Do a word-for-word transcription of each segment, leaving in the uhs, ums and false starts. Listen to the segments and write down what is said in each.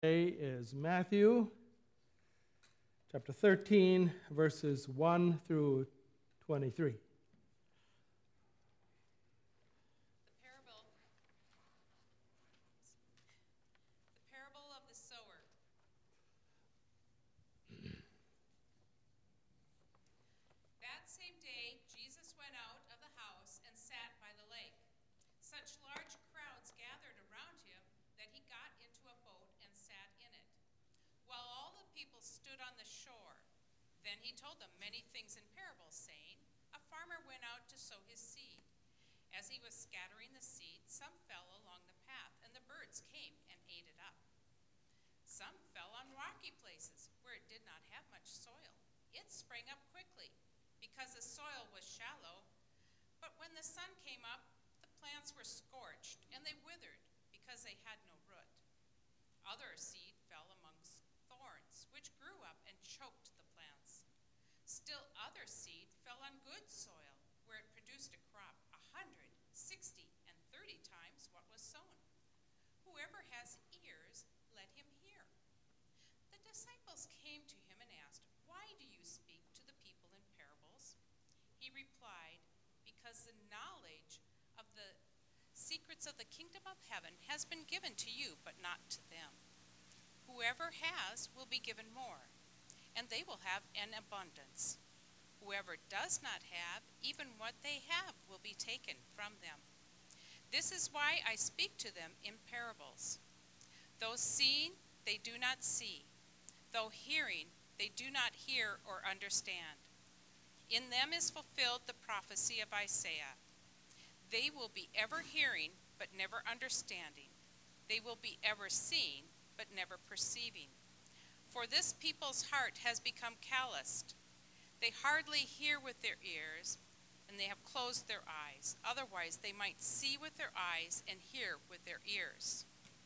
Today is Matthew chapter thirteen, verses one through twenty-three. The parable, the parable of the sower. That same day, Jesus went out of the house and sat by the lake. Such large crowds gathered around him that he got into a boat and sat in it, while all the people stood on the shore. Then he told them many things in parables, saying, A farmer went out to sow his seed. As he was scattering the seed, some fell along the path, and the birds came and ate it up. Some fell on rocky places, where it did not have much soil. It sprang up quickly, because the soil was shallow. But when the sun came up, the plants were scorched, and they withered, because they had no root. Other seed fell amongst thorns, which grew up and choked the plants. Still other seed fell on good soil, where it produced a crop a hundred, sixty, and thirty times what was sown. Whoever has ears, let him hear. The disciples came to him and asked, Why do you speak to the people in parables? He replied, Because the knowledge of the secrets of the kingdom of heaven has been given to you, but not to them. Whoever has will be given more, and they will have an abundance. Whoever does not have, even what they have will be taken from them. This is why I speak to them in parables. Though seeing, they do not see. Though hearing, they do not hear or understand. In them is fulfilled the prophecy of Isaiah. They will be ever hearing, but never understanding. They will be ever seeing, but never perceiving. For this people's heart has become calloused. They hardly hear with their ears, and they have closed their eyes. Otherwise, they might see with their eyes and hear with their ears,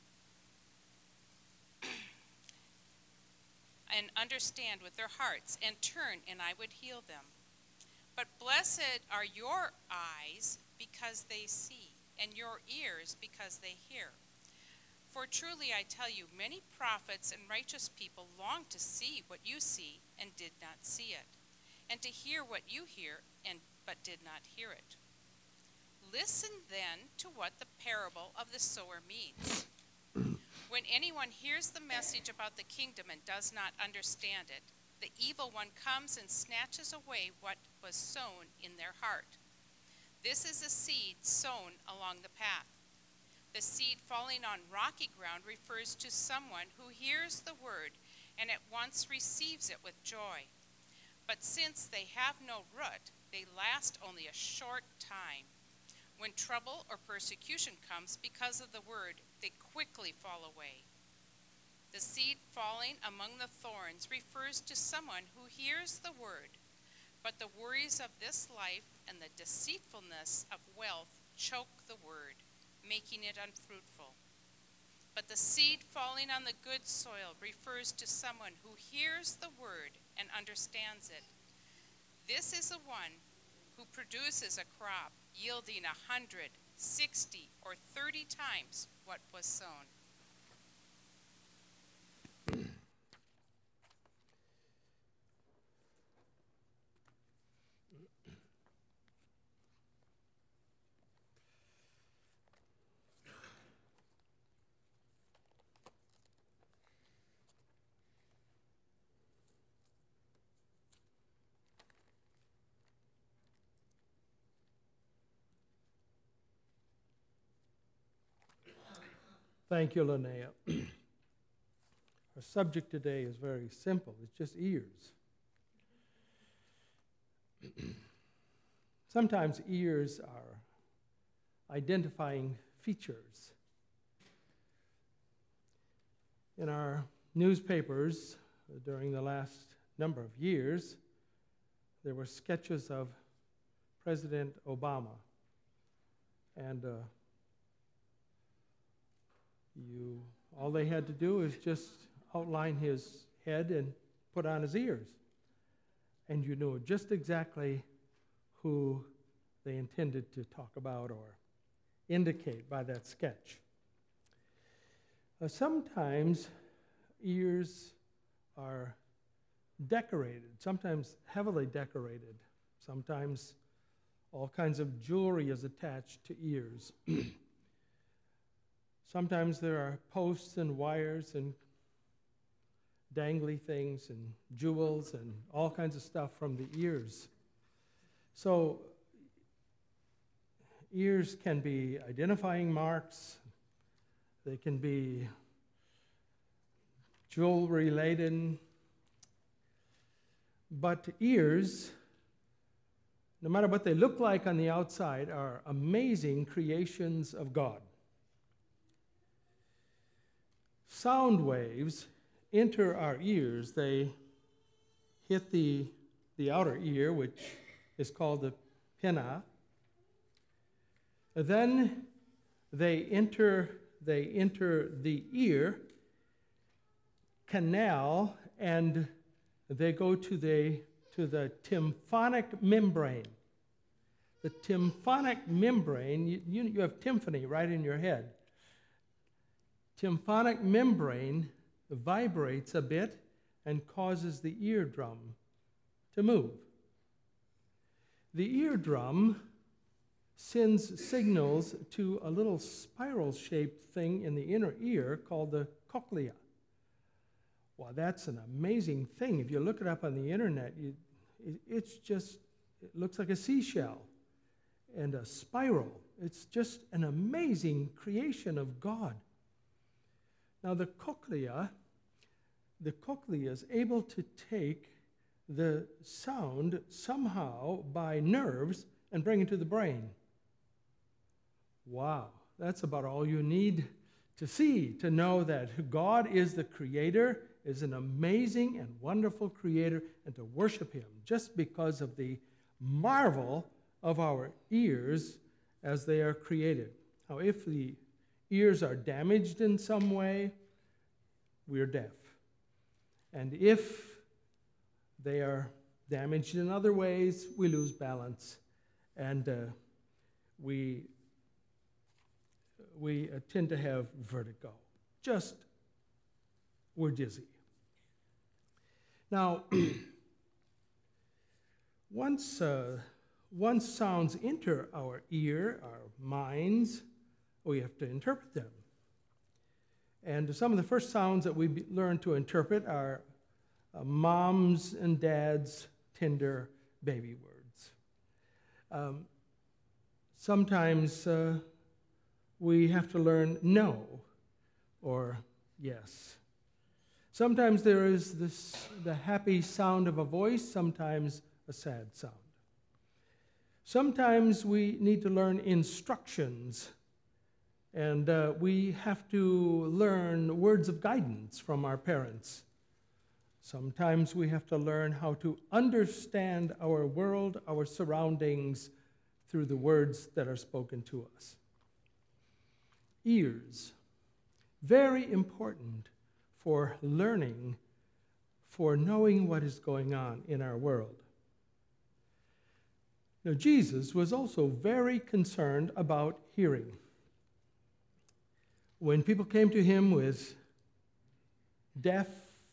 and understand with their hearts, and turn, and I would heal them. But blessed are your eyes, because they see, and your ears, because they hear. For truly I tell you, many prophets and righteous people longed to see what you see, and did not see it, and to hear what you hear, and but did not hear it. Listen then to what the parable of the sower means. When anyone hears the message about the kingdom and does not understand it, the evil one comes and snatches away what was sown in their heart. This is a seed sown along the path. The seed falling on rocky ground refers to someone who hears the word and at once receives it with joy. But since they have no root, they last only a short time. When trouble or persecution comes because of the word, they quickly fall away. The seed falling among the thorns refers to someone who hears the word, but the worries of this life and the deceitfulness of wealth choke the word, making it unfruitful. But the seed falling on the good soil refers to someone who hears the word and understands it. This is the one who produces a crop yielding a hundred, sixty, or thirty times what was sown. Thank you, Linnea. Our subject today is very simple. It's just ears. Sometimes ears are identifying features. In our newspapers uh, during the last number of years, there were sketches of President Obama. And uh, you, all they had to do is just outline his head and put on his ears. And you knew just exactly who they intended to talk about or indicate by that sketch. Uh, sometimes ears are decorated, sometimes heavily decorated. Sometimes all kinds of jewelry is attached to ears. Sometimes there are posts and wires and dangly things and jewels and all kinds of stuff from the ears. So ears can be identifying marks. They can be jewelry laden. But ears, no matter what they look like on the outside, are amazing creations of God. Sound waves enter our ears. They hit the, the outer ear, which is called the pinna. Then they enter, they enter the ear canal, and they go to the, to the tympanic membrane. The tympanic membrane, you, you, you have tympani right in your head. Tympanic membrane vibrates a bit and causes the eardrum to move. The eardrum sends signals to a little spiral-shaped thing in the inner ear called the cochlea. Well, that's an amazing thing. If you look it up on the internet, you, it, it's just, it looks like a seashell and a spiral. It's just an amazing creation of God. Now the cochlea, the cochlea is able to take the sound somehow by nerves and bring it to the brain. Wow, that's about all you need to see, to know that God is the creator, is an amazing and wonderful creator, and to worship him just because of the marvel of our ears as they are created. Now, if the ears are damaged in some way, we are deaf. And if they are damaged in other ways, we lose balance, and uh, we, we uh, tend to have vertigo. Just, we're dizzy. Now, once, uh, once sounds enter our ear, our minds, we have to interpret them. And some of the first sounds that we be, learn to interpret are uh, mom's and dad's tender baby words. Um, sometimes uh, we have to learn no or yes. Sometimes there is this, the happy sound of a voice, sometimes a sad sound. Sometimes we need to learn instructions, and uh, we have to learn words of guidance from our parents. Sometimes we have to learn how to understand our world, our surroundings, through the words that are spoken to us. Ears, very important for learning, for knowing what is going on in our world. Now, Jesus was also very concerned about hearing. When people came to him with deaf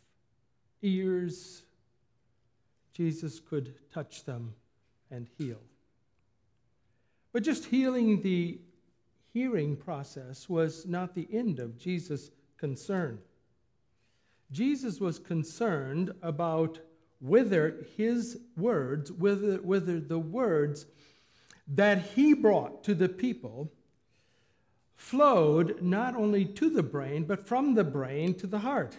ears, Jesus could touch them and heal. But just healing the hearing process was not the end of Jesus' concern. Jesus was concerned about whether his words, whether, whether the words that he brought to the people flowed not only to the brain, but from the brain to the heart.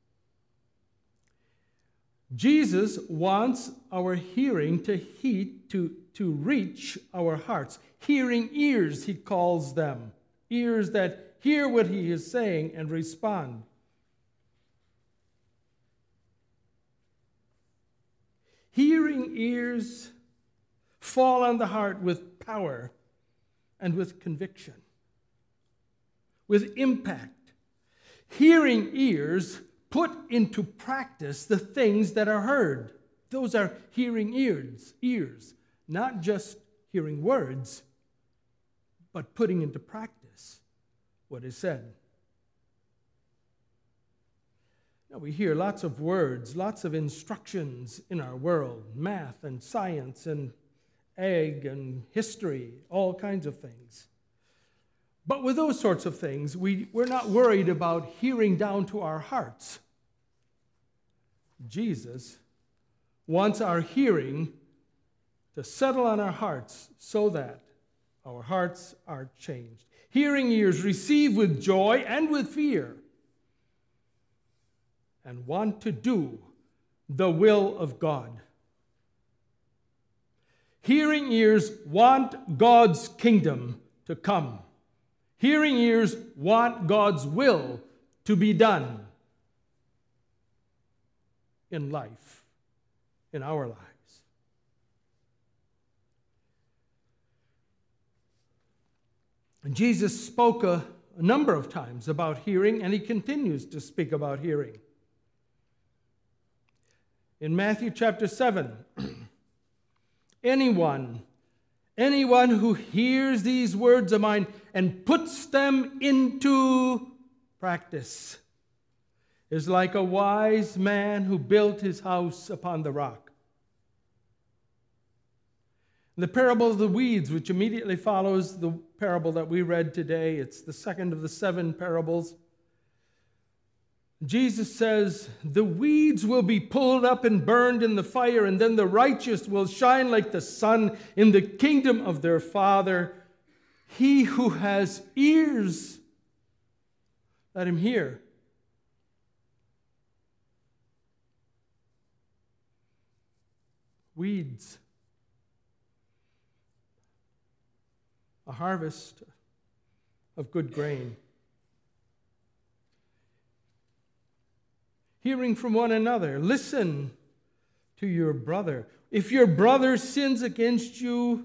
Jesus wants our hearing to heat, to, to reach our hearts. Hearing ears, he calls them. Ears that hear what he is saying and respond. Hearing ears fall on the heart with power and with conviction, with impact. Hearing ears put into practice the things that are heard. Those are hearing ears, ears, not just hearing words, but putting into practice what is said. Now, we hear lots of words, lots of instructions in our world, math and science and ag and history, all kinds of things. But with those sorts of things, we, we're not worried about hearing down to our hearts. Jesus wants our hearing to settle on our hearts so that our hearts are changed. Hearing ears receive with joy and with fear and want to do the will of God. Hearing ears want God's kingdom to come. Hearing ears want God's will to be done in life, in our lives. And Jesus spoke a, a number of times about hearing, and he continues to speak about hearing. In Matthew chapter seven, anyone, anyone who hears these words of mine and puts them into practice is like a wise man who built his house upon the rock. The parable of the weeds, which immediately follows the parable that we read today, it's the second of the seven parables. Jesus says, the weeds will be pulled up and burned in the fire, and then the righteous will shine like the sun in the kingdom of their Father. He who has ears, let him hear. Weeds. A harvest of good grain. Hearing from one another. Listen to your brother. If your brother sins against you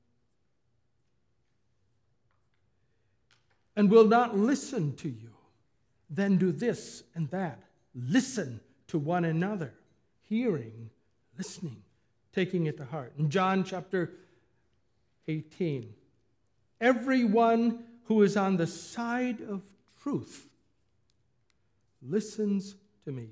and will not listen to you, then do this and that. Listen to one another. Hearing, listening, taking it to heart. In John chapter eighteen, everyone who is on the side of truth listens to me.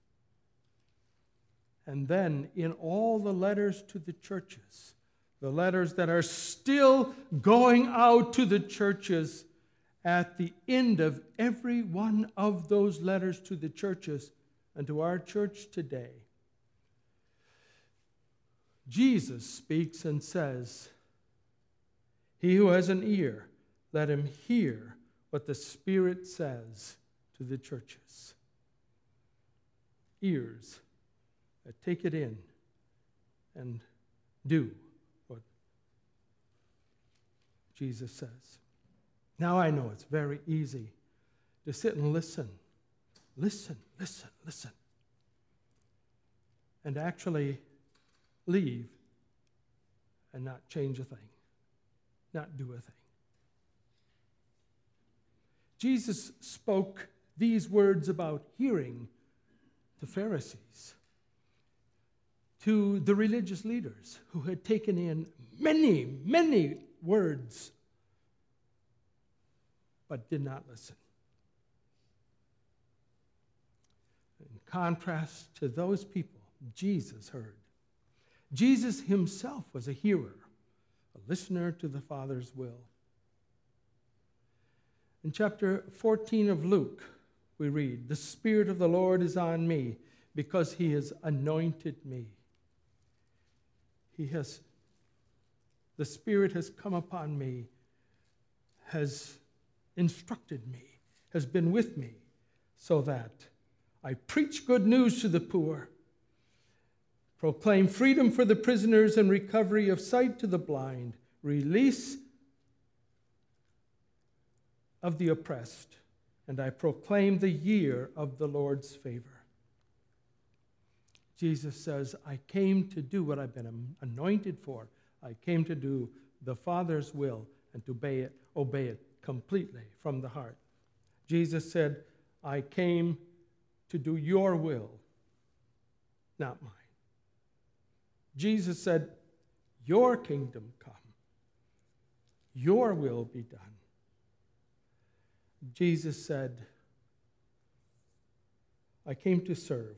And then in all the letters to the churches, the letters that are still going out to the churches, at the end of every one of those letters to the churches and to our church today, Jesus speaks and says, he who has an ear, let him hear what the Spirit says to the churches. Ears that take it in and do what Jesus says. Now I know it's very easy to sit and listen, listen, listen, listen, and actually leave and not change a thing, not do a thing. Jesus spoke these words about hearing to Pharisees, to the religious leaders who had taken in many, many words but did not listen. In contrast to those people, Jesus heard. Jesus himself was a hearer, a listener to the Father's will. In chapter fourteen of Luke, we read, the Spirit of the Lord is on me because he has anointed me. He has, the Spirit has come upon me, has instructed me, has been with me, so that I preach good news to the poor, proclaim freedom for the prisoners and recovery of sight to the blind, release of the oppressed, and I proclaim the year of the Lord's favor. Jesus says, I came to do what I've been anointed for. I came to do the Father's will and to obey it, obey it completely from the heart. Jesus said, I came to do your will, not mine. Jesus said, your kingdom come, your will be done. Jesus said, I came to serve,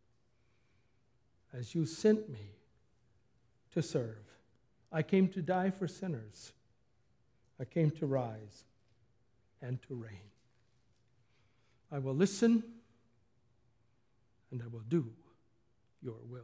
as you sent me to serve. I came to die for sinners. I came to rise and to reign. I will listen, and I will do your will.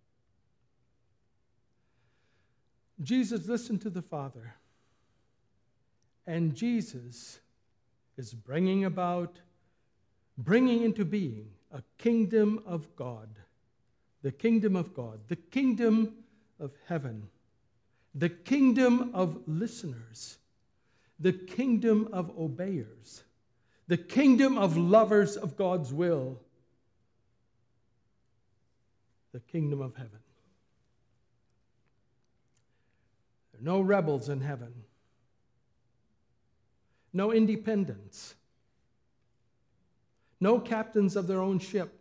Jesus listened to the Father, and Jesus is bringing about, bringing into being a kingdom of God, the kingdom of God, the kingdom of heaven, the kingdom of listeners, the kingdom of obeyers, the kingdom of lovers of God's will, the kingdom of heaven. There are no rebels in heaven, no independents, no captains of their own ship.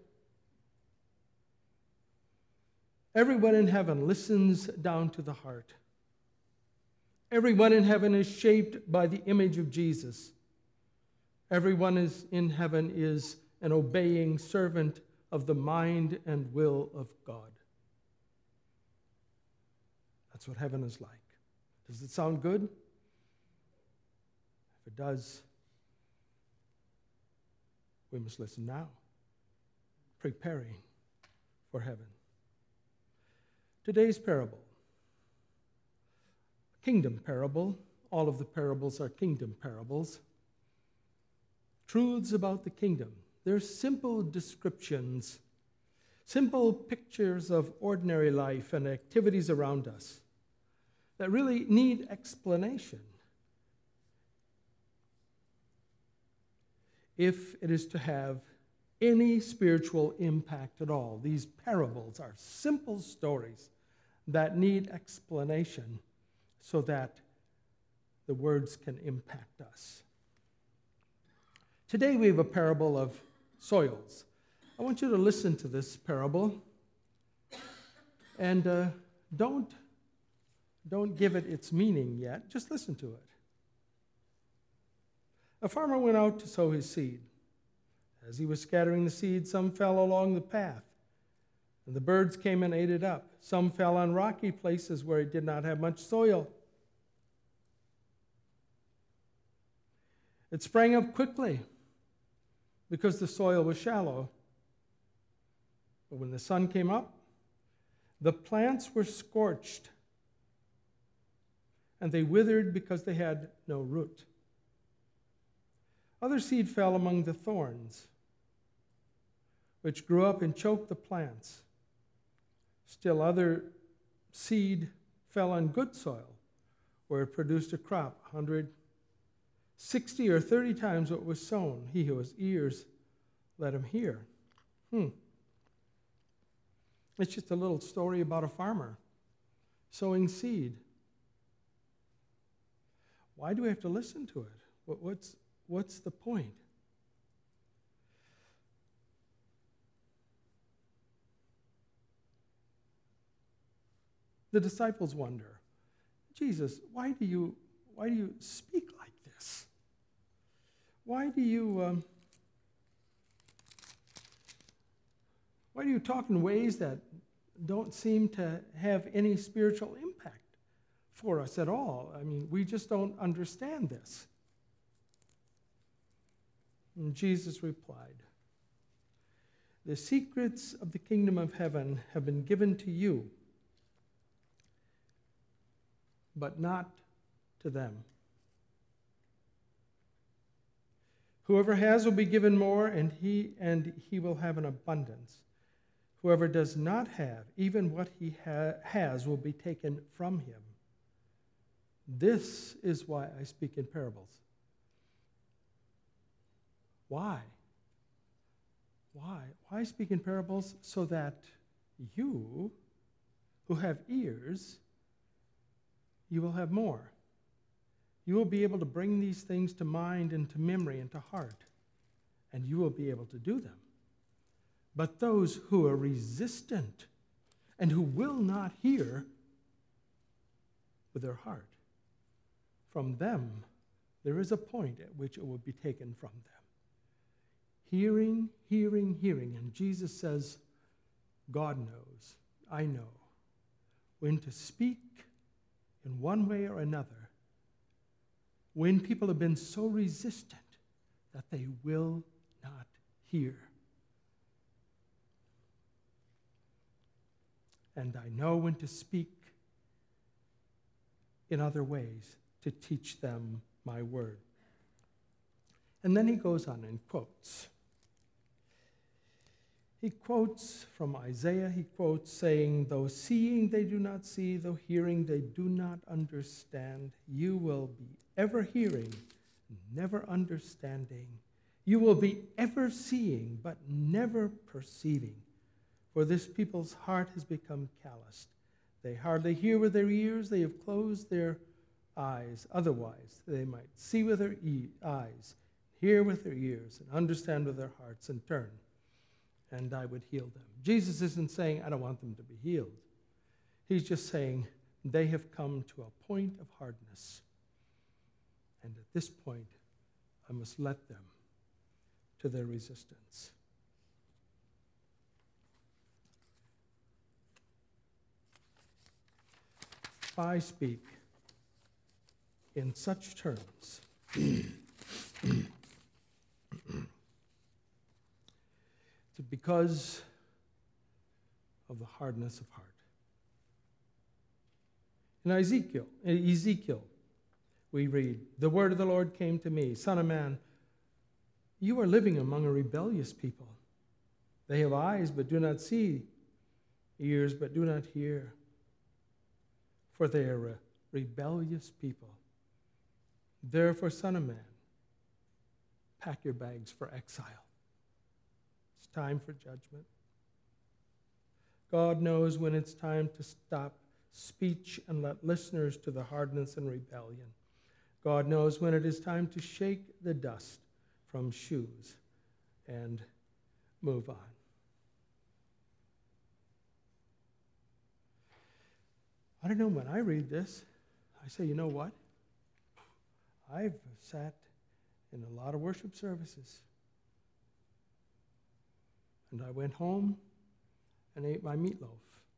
Everyone in heaven listens down to the heart. Everyone in heaven is shaped by the image of Jesus. Everyone is in heaven is an obeying servant of the mind and will of God. That's what heaven is like. Does it sound good? If it does, we must listen now, preparing for heaven. Today's parable, kingdom parable. All of the parables are kingdom parables. Truths about the kingdom. They're simple descriptions, simple pictures of ordinary life and activities around us that really need explanation if it is to have any spiritual impact at all. These parables are simple stories that need explanation so that the words can impact us. Today we have a parable of soils. I want you to listen to this parable and uh, don't, don't give it its meaning yet. Just listen to it. A farmer went out to sow his seed. As he was scattering the seed, some fell along the path, and the birds came and ate it up. Some fell on rocky places where it did not have much soil. It sprang up quickly because the soil was shallow. But when the sun came up, the plants were scorched, and they withered because they had no root. Other seed fell among the thorns, which grew up and choked the plants. Still other seed fell on good soil, where it produced a crop, one hundred sixty or thirty times what was sown. He who has ears, let him hear. Hmm. It's just a little story about a farmer sowing seed. Why do we have to listen to it? What, what's, what's the point? The disciples wonder, Jesus, why do you, why do you speak like this? Why do you, um, why do you talk in ways that don't seem to have any spiritual impact for us at all? I mean, we just don't understand this. And Jesus replied, the secrets of the kingdom of heaven have been given to you, but not to them. Whoever has will be given more, and he and he will have an abundance. Whoever does not have, even what he ha- has will be taken from him. This is why I speak in parables. Why? Why? Why speak in parables? So that you, who have ears, you will have more. You will be able to bring these things to mind and to memory and to heart, and you will be able to do them. But those who are resistant and who will not hear with their heart, from them there is a point at which it will be taken from them. Hearing, hearing, hearing. And Jesus says, God knows, I know, when to speak in one way or another, when people have been so resistant that they will not hear. And I know when to speak in other ways to teach them my word. And then he goes on and quotes. He quotes from Isaiah, he quotes saying, though seeing they do not see, though hearing they do not understand, you will be ever hearing, never understanding. You will be ever seeing, but never perceiving. For this people's heart has become calloused. They hardly hear with their ears, they have closed their eyes. Otherwise, they might see with their e- eyes, hear with their ears, and understand with their hearts, and turn, and I would heal them. Jesus isn't saying, I don't want them to be healed. He's just saying, they have come to a point of hardness. And at this point, I must let them to their resistance. If I speak in such terms, because of the hardness of heart. In Ezekiel, in Ezekiel, we read, the word of the Lord came to me, Son of man, you are living among a rebellious people. They have eyes but do not see, ears but do not hear, for they are a rebellious people. Therefore, Son of man, pack your bags for exile. It's time for judgment. God knows when it's time to stop speech and let listeners to the hardness and rebellion. God knows when it is time to shake the dust from shoes and move on. I don't know, when I read this, I say, you know what? I've sat in a lot of worship services. And I went home and ate my meatloaf.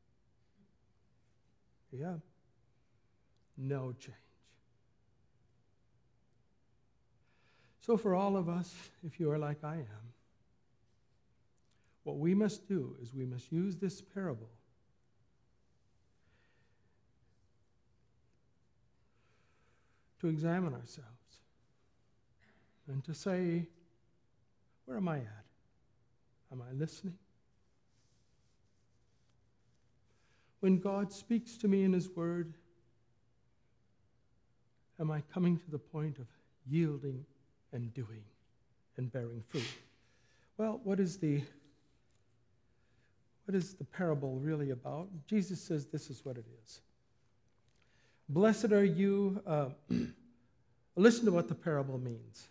Yeah. No change. So for all of us, if you are like I am, what we must do is we must use this parable to examine ourselves and to say, where am I at? Am I listening? When God speaks to me in His Word, am I coming to the point of yielding and doing and bearing fruit? Well, what is the what is the parable really about? Jesus says this is what it is. Blessed are you. Uh, listen to what the parable means.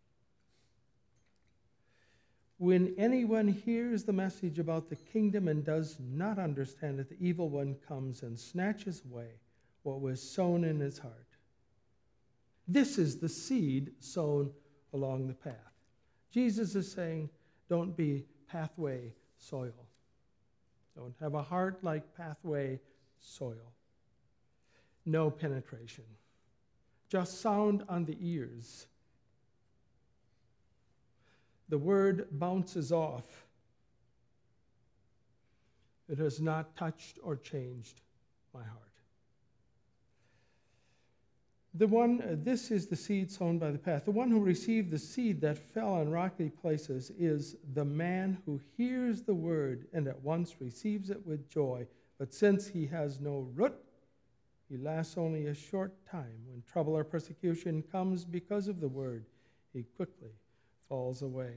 When anyone hears the message about the kingdom and does not understand it, the evil one comes and snatches away what was sown in his heart. This is the seed sown along the path. Jesus is saying, don't be pathway soil. Don't have a heart like pathway soil. No penetration. Just sound on the ears. The word bounces off. It has not touched or changed my heart. The one, uh, this is the seed sown by the path. The one who received the seed that fell on rocky places is the man who hears the word and at once receives it with joy. But since he has no root, he lasts only a short time. When trouble or persecution comes because of the word, he quickly falls away.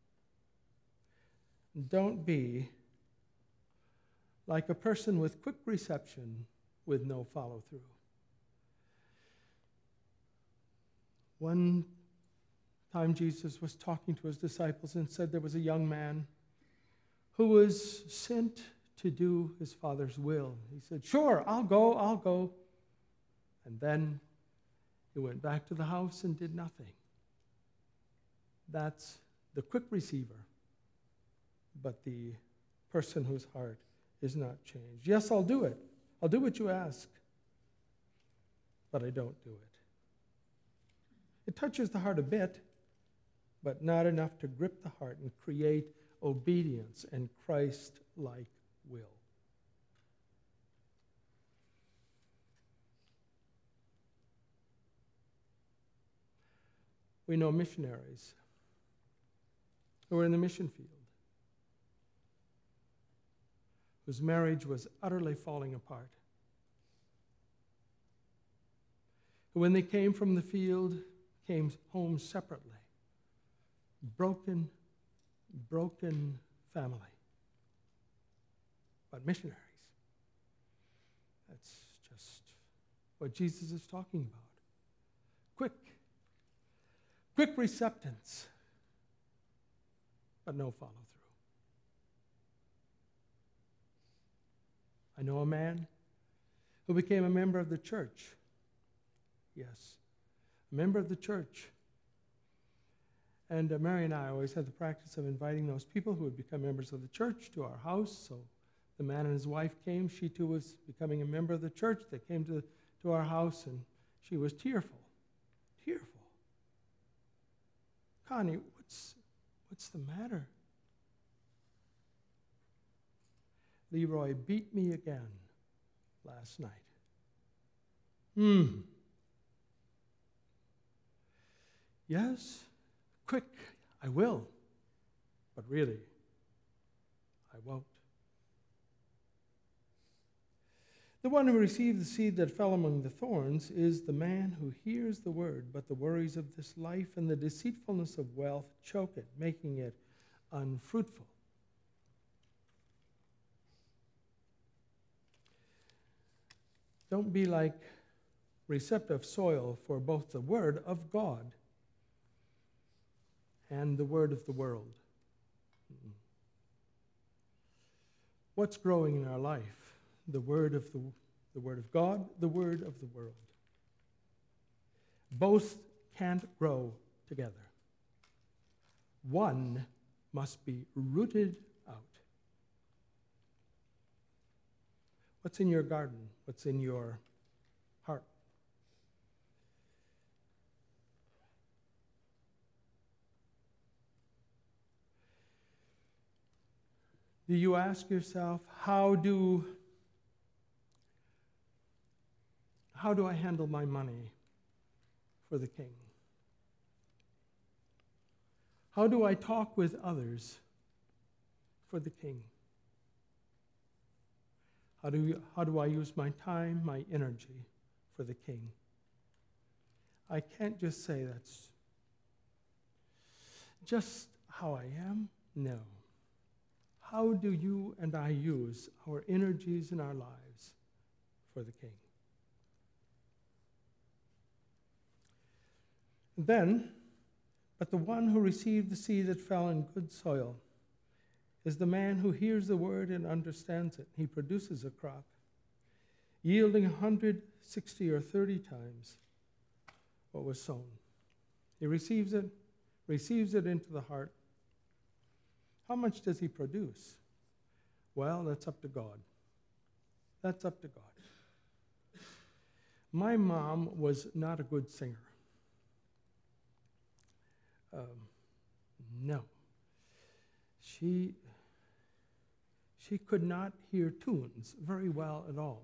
Don't be like a person with quick reception with no follow-through. One time Jesus was talking to his disciples and said there was a young man who was sent to do his Father's will. He said, sure, I'll go, I'll go. And then he went back to the house and did nothing. That's the quick receiver, but the person whose heart is not changed. Yes, I'll do it. I'll do what you ask, but I don't do it. It touches the heart a bit, but not enough to grip the heart and create obedience and Christ-like will. We know missionaries who were in the mission field, whose marriage was utterly falling apart, who when they came from the field, came home separately, broken, broken family, but missionaries. That's just what Jesus is talking about. Quick, quick receptance, but no follow-through. I know a man who became a member of the church. Yes, a member of the church. And uh, Mary and I always had the practice of inviting those people who would become members of the church to our house. So the man and his wife came. She too was becoming a member of the church. They came to, to our house, and she was tearful, tearful. Connie, what's, what's the matter? Leroy beat me again last night. Hmm. Yes, quick, I will, but really, I won't. The one who received the seed that fell among the thorns is the man who hears the word, but the worries of this life and the deceitfulness of wealth choke it, making it unfruitful. Don't be like receptive soil for both the word of God and the word of the world. What's growing in our life? The word of the, the word of God, the word of the world. Both can't grow together. One must be rooted out. What's in your garden? What's in your heart? Do you ask yourself, how do, how do I handle my money for the King? How do I talk with others for the King? How do, you, how do I use my time, my energy for the King? I can't just say that's just how I am. No. How do you and I use our energies in our lives for the King? Then, but the one who received the seed that fell in good soil is the man who hears the word and understands it. He produces a crop, yielding one hundred sixty or thirty times what was sown. He receives it, receives it into the heart. How much does he produce? Well, that's up to God. That's up to God. My mom was not a good singer. Um, no. She, she could not hear tunes very well at all.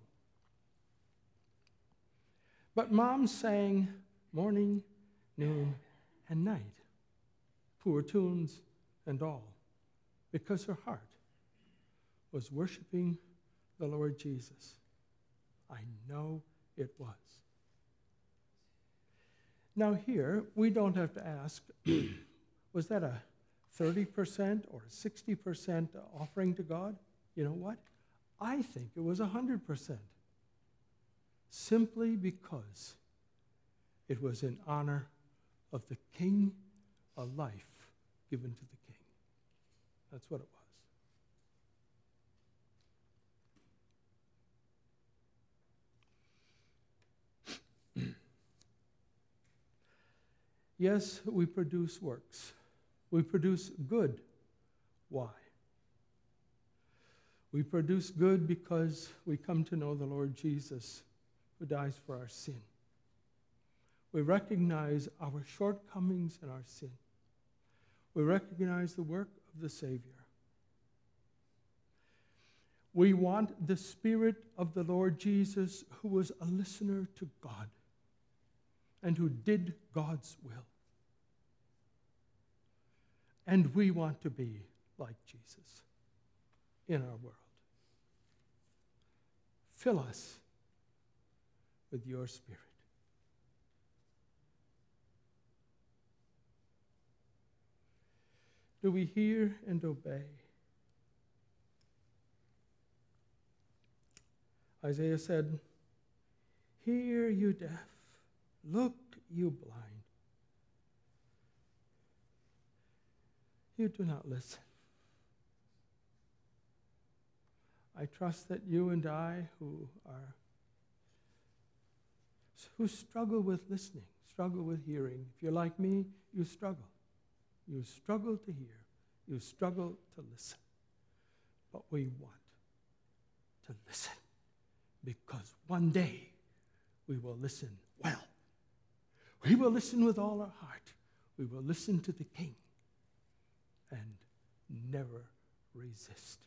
But Mom sang morning, noon, and night, poor tunes and all, because her heart was worshiping the Lord Jesus. I know it was. Now here, we don't have to ask, was that a thirty percent or a sixty percent offering to God? You know what? I think it was one hundred percent. Simply because it was in honor of the King, a life given to the King. That's what it was. Yes, we produce works. We produce good. Why? We produce good because we come to know the Lord Jesus, who dies for our sin. We recognize our shortcomings and our sin. We recognize the work of the Savior. We want the Spirit of the Lord Jesus, who was a listener to God and who did God's will. And we want to be like Jesus in our world. Fill us with your Spirit. Do we hear and obey? Isaiah said, "Hear, you deaf, look, you blind. You do not listen." I trust that you and I, who are who struggle with listening, struggle with hearing. If you're like me, you struggle. You struggle to hear. You struggle to listen. But we want to listen, because one day we will listen well. We will listen with all our heart. We will listen to the King and never resist.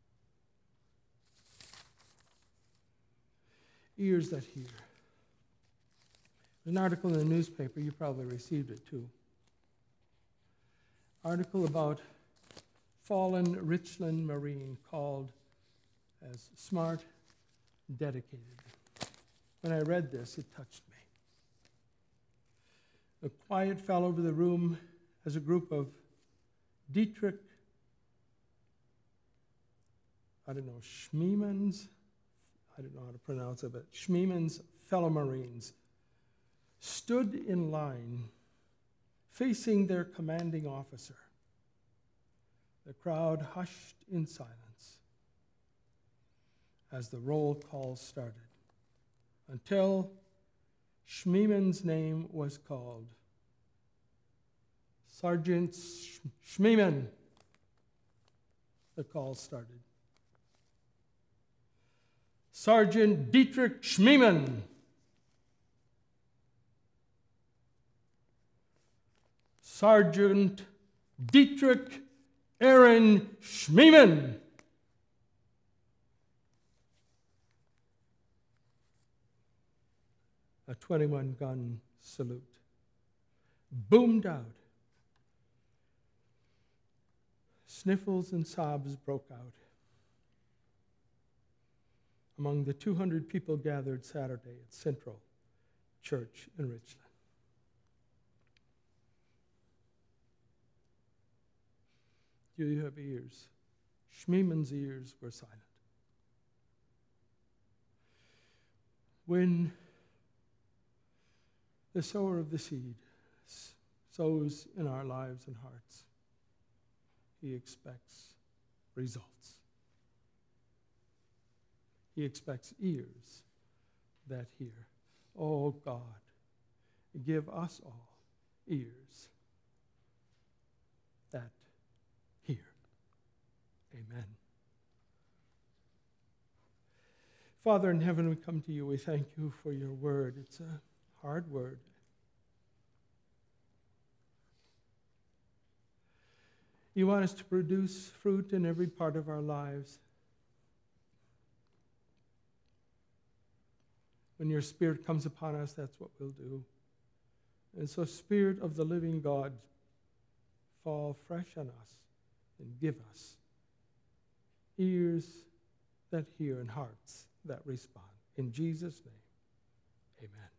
Ears that hear. An article in the newspaper, you probably received it too. Article about fallen Richland Marine called as smart, dedicated. When I read this, it touched me. A quiet fell over the room as a group of Dietrich, I don't know, Schmiemann's, I don't know how to pronounce it, but Schmiemann's fellow Marines stood in line facing their commanding officer. The crowd hushed in silence as the roll call started until Schmiemann's name was called. Sergeant Schmiemann. The call started. Sergeant Dietrich Schmiemann. Sergeant Dietrich Aaron Schmiemann. A twenty-one gun salute boomed out. Sniffles and sobs broke out among the two hundred people gathered Saturday at Central Church in Richland. Do you have ears? Schmiemann's ears were silent. When the sower of the seed sows in our lives and hearts, he expects results. He expects ears that hear. Oh God, give us all ears that hear. Amen. Father in heaven, we come to you. We thank you for your word. It's a hard word. You want us to produce fruit in every part of our lives. When your Spirit comes upon us, that's what we'll do. And so, Spirit of the living God, fall fresh on us and give us ears that hear and hearts that respond. In Jesus' name, amen.